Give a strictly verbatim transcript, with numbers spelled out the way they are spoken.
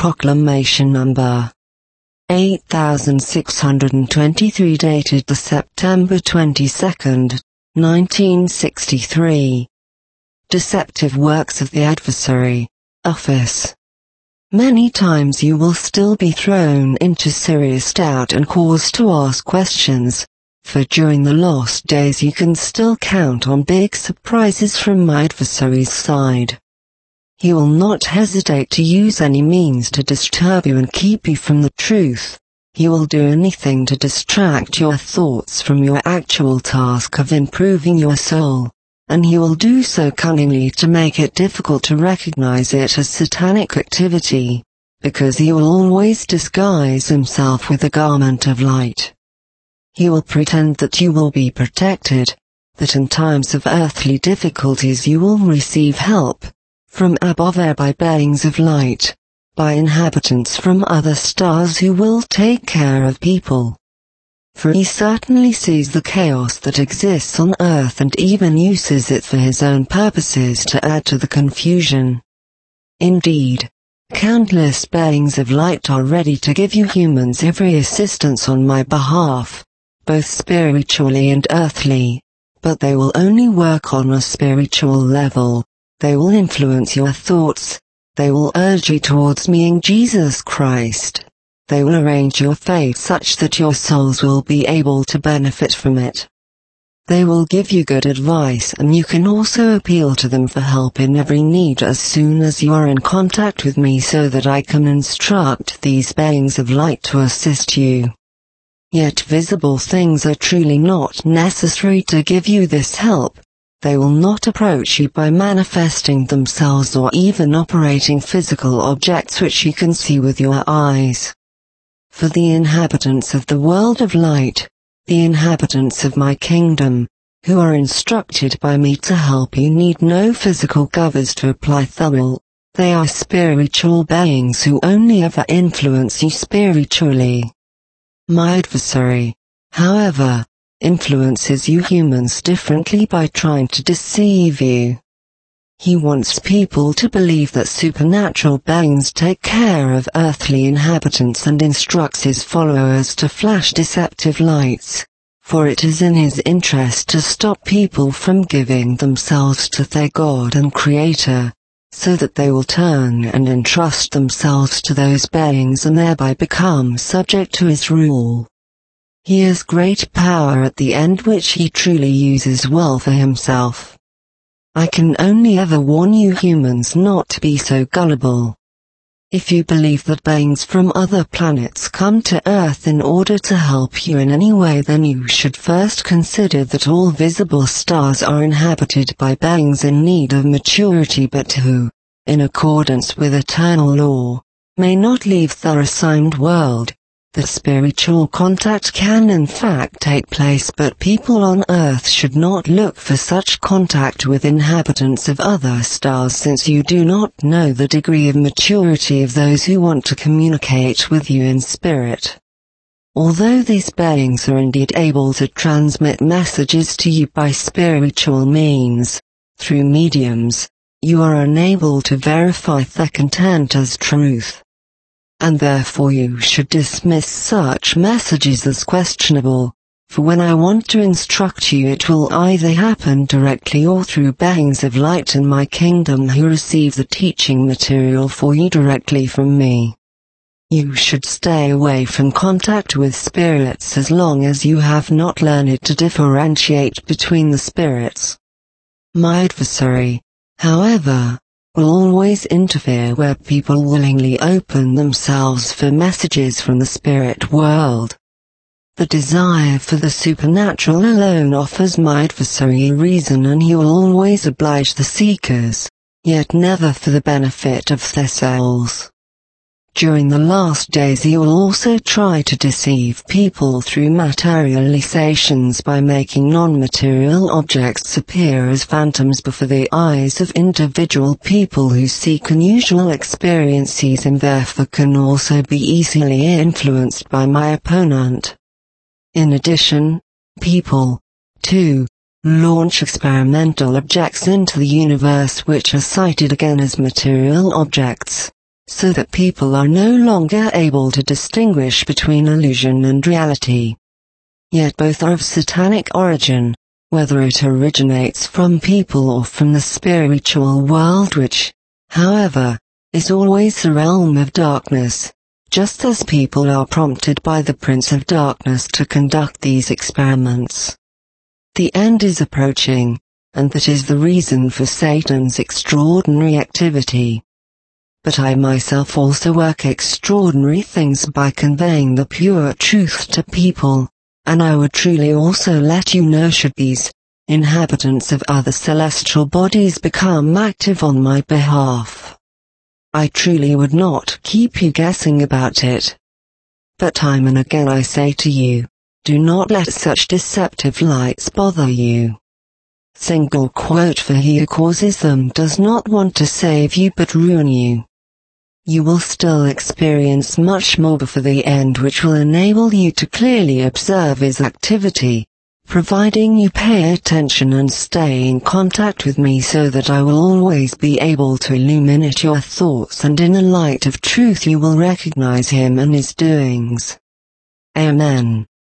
Proclamation Number eight thousand six hundred twenty-three, dated the September twenty-second, nineteen sixty-three. Deceptive Works of the Adversary, Office. Many times you will still be thrown into serious doubt and caused to ask questions, for during the lost days you can still count on big surprises from my adversary's side. He will not hesitate to use any means to disturb you and keep you from the truth. He will do anything to distract your thoughts from your actual task of improving your soul, and he will do so cunningly to make it difficult to recognize it as satanic activity, because he will always disguise himself with a garment of light. He will pretend that you will be protected, that in times of earthly difficulties you will receive help from above air by beings of light, by inhabitants from other stars who will take care of people. For he certainly sees the chaos that exists on earth and even uses it for his own purposes to add to the confusion. Indeed, countless beings of light are ready to give you humans every assistance on my behalf, both spiritually and earthly, but they will only work on a spiritual level. They will influence your thoughts. They will urge you towards me in Jesus Christ. They will arrange your fate such that your souls will be able to benefit from it. They will give you good advice, and you can also appeal to them for help in every need as soon as you are in contact with me, so that I can instruct these beings of light to assist you. Yet visible things are truly not necessary to give you this help. They will not approach you by manifesting themselves or even operating physical objects which you can see with your eyes. For the inhabitants of the world of light, the inhabitants of my kingdom, who are instructed by me to help you, need no physical covers to apply thermal. They are spiritual beings who only ever influence you spiritually. My adversary, however, influences you humans differently by trying to deceive you. He wants people to believe that supernatural beings take care of earthly inhabitants and instructs his followers to flash deceptive lights, for it is in his interest to stop people from giving themselves to their God and Creator, so that they will turn and entrust themselves to those beings and thereby become subject to his rule. He has great power at the end which he truly uses well for himself. I can only ever warn you humans not to be so gullible. If you believe that beings from other planets come to Earth in order to help you in any way, then you should first consider that all visible stars are inhabited by beings in need of maturity, but who, in accordance with eternal law, may not leave their assigned world. The spiritual contact can in fact take place, but people on Earth should not look for such contact with inhabitants of other stars, since you do not know the degree of maturity of those who want to communicate with you in spirit. Although these beings are indeed able to transmit messages to you by spiritual means, through mediums, you are unable to verify their content as truth. And therefore you should dismiss such messages as questionable, for when I want to instruct you, it will either happen directly or through beings of light in my kingdom who receive the teaching material for you directly from me. You should stay away from contact with spirits as long as you have not learned to differentiate between the spirits. My adversary, however, will always interfere where people willingly open themselves for messages from the spirit world. The desire for the supernatural alone offers my adversary a reason, and he will always oblige the seekers, yet never for the benefit of their souls. During the last days he will also try to deceive people through materializations by making non-material objects appear as phantoms before the eyes of individual people who seek unusual experiences and therefore can also be easily influenced by my opponent. In addition, people, too, launch experimental objects into the universe which are sighted again as material objects. so that people are no longer able to distinguish between illusion and reality. Yet both are of satanic origin, whether it originates from people or from the spiritual world, which, however, is always the realm of darkness, just as people are prompted by the Prince of Darkness to conduct these experiments. The end is approaching, and that is the reason for Satan's extraordinary activity. But I myself also work extraordinary things by conveying the pure truth to people, and I would truly also let you know should these inhabitants of other celestial bodies become active on my behalf. I truly would not keep you guessing about it. But time and again I say to you, do not let such deceptive lights bother you. Single quote: for he who causes them does not want to save you but ruin you. You will still experience much more before the end, which will enable you to clearly observe his activity, providing you pay attention and stay in contact with me, so that I will always be able to illuminate your thoughts, and in the light of truth you will recognize him and his doings. Amen.